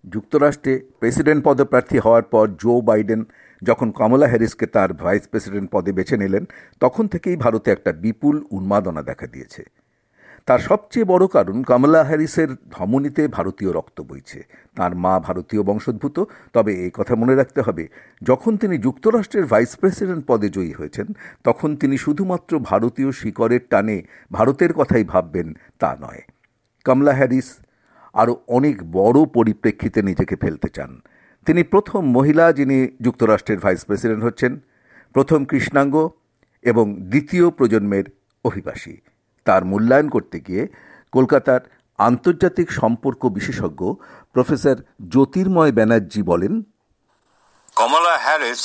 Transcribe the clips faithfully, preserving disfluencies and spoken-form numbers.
যুক্তরাষ্ট্রে প্রেসিডেন্ট পদপ্রার্থী হওয়ার পর জো বাইডেন যখন কমলা হ্যারিসকে তার ভাইস প্রেসিডেন্ট পদে বেছে নিলেন, তখন থেকেই ভারতে একটা বিপুল উন্মাদনা দেখা দিয়েছে। তার সবচেয়ে বড় কারণ, কমলা হ্যারিসের ধমনীতে ভারতীয় রক্ত বইছে। তার মা ভারতীয় বংশোদ্ভূত। তবে এই কথা মনে রাখতে হবে, যখন তিনি যুক্তরাষ্ট্রের ভাইস প্রেসিডেন্ট পদে জয়ী হয়েছেন, তখন তিনি শুধুমাত্র ভারতীয় শিকড়ের টানে ভারতের কথাই ভাববেন তা নয়। কমলা হ্যারিস আরও অনেক বড় পরিপ্রেক্ষিতে নিজেকে ফেলতে চান। তিনি প্রথম মহিলা যিনি যুক্তরাষ্ট্রের ভাইস প্রেসিডেন্ট হচ্ছেন, প্রথম কৃষ্ণাঙ্গ এবং দ্বিতীয় প্রজন্মের অভিবাসী। তার মূল্যায়ন করতে গিয়ে কলকাতার আন্তর্জাতিক সম্পর্ক বিশেষজ্ঞ প্রফেসর জ্যোতির্ময় ব্যানার্জি বলেন, কমলা হ্যারিস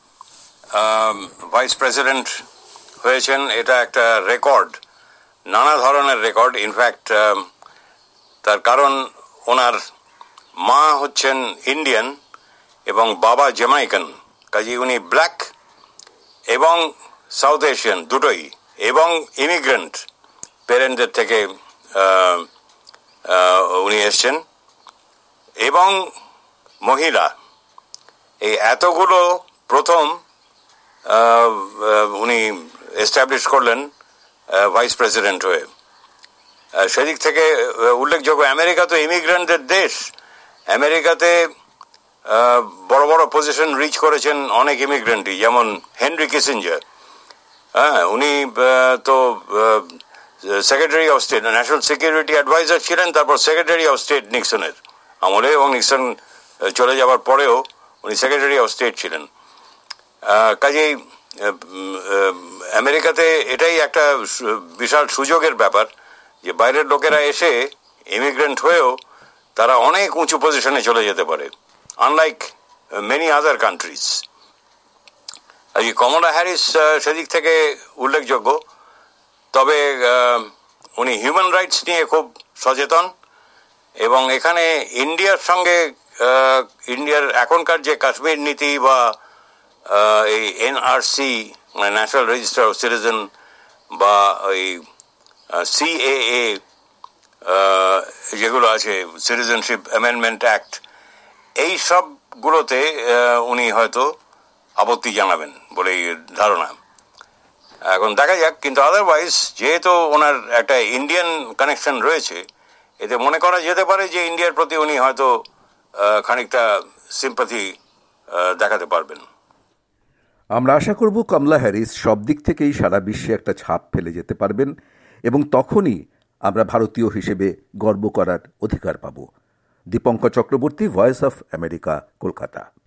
ভাইস প্রেসিডেন্ট হয়েছেন, এটা একটা রেকর্ড, নানা ধরনের রেকর্ড। ইনফ্যাক্ট তার কারণ ওনার মা হচ্ছেন ইন্ডিয়ান এবং বাবা জ্যামাইকান, কাজে উনি ব্ল্যাক এবং সাউথ এশিয়ান দুটোই, এবং ইমিগ্রেন্ট প্যারেন্টদের থেকে উনি এসছেন, এবং মহিলা। এই এতগুলো প্রথম উনি এস্টাবলিশ করলেন ভাইস প্রেসিডেন্ট হয়ে। সেদিক থেকে উল্লেখযোগ্য, আমেরিকা তো ইমিগ্রেন্টদের দেশ। আমেরিকাতে বড় বড় পজিশন রিচ করেছেন অনেক ইমিগ্রেন্টই, যেমন হেনরি কিসিঞ্জার। হ্যাঁ, উনি তো secretary of state, national security adviser ছিলেন, তারপর সেক্রেটারি অফ স্টেট নিক্সনের আমলে, এবং নিক্সন চলে যাওয়ার পরেও উনি সেক্রেটারি অফ স্টেট ছিলেন। কাজেই আমেরিকাতে এটাই একটা বিশাল সুযোগের ব্যাপার যে বাইরের লোকেরা এসে ইমিগ্রেন্ট হয়েও তারা অনেক উঁচু পজিশনে চলে যেতে পারে, আনলাইক মেনি আদার কান্ট্রিজ। এই কমলা হ্যারিস সেদিক থেকে উল্লেখযোগ্য। তবে উনি হিউম্যান রাইটস নিয়ে খুব সচেতন, এবং এখানে ইন্ডিয়ার সঙ্গে, ইন্ডিয়ার এখনকার যে কাশ্মীর নীতি বা এই এনআরসি মানে ন্যাশনাল রেজিস্টার অফ সিটিজেন বা ওই সিএএ যেগুলো আছে, সিটিজেনশিপ অ্যামেন্ডমেন্ট অ্যাক্ট, এই সবগুলোতে উনি হয়তো আপত্তি জানাবেন বলেই ধারণা। এখন দেখা যাক। কিন্তু আদারওয়াইজ যেহেতু ওনার একটা ইন্ডিয়ান কানেকশন রয়েছে, এতে মনে করা যেতে পারে যে ইন্ডিয়ার প্রতি উনি হয়তো খানিকটা সিম্পাথি দেখাতে পারবেন। আমরা আশা করব কমলা হ্যারিস সব দিক থেকেই সারা বিশ্বে একটা ছাপ ফেলে যেতে পারবেন, এবং তখনই আমরা ভারতীয় হিসেবে গর্ব করার অধিকার পাব। Dipankar Chakraborty, voice of America, Kolkata.